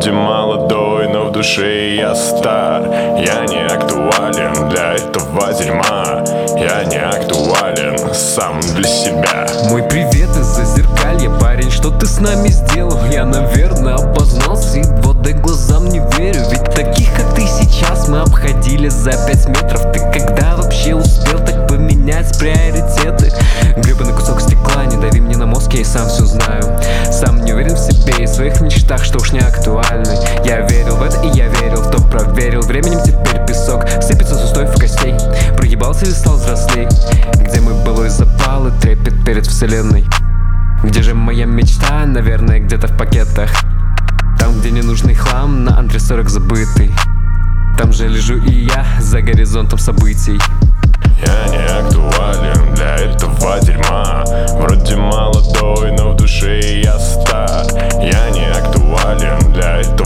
Вроде молодой, но в душе я стар. Я не актуален для этого дерьма. Я не актуален сам для себя. Мой привет из Зазеркалья, парень, что ты с нами сделал? Я, наверное, опознался, едва дай глазам не верю. Ведь таких, как ты сейчас, мы обходили за 5 метров. Ты когда вообще успел так поменять приоритеты? Гребаный кусок стекла, не дави мне на мозг, я и сам все знаю. Сам не уверен в себе и в своих мечтах, что уж не актуальны. Я верил в это и я верил в то, проверил. Временем теперь песок сыпется с устоев костей. Прогибался и стал взрослей. Где мой былой запал и трепет перед вселенной? Где же моя мечта? Наверное, где-то в пакетах. Там, где ненужный хлам, на антресорах забытый. Там же лежу и я за горизонтом событий. Я не актуален для этого дерьма. Вроде молодой, но в душе я стар. Я не актуален для этого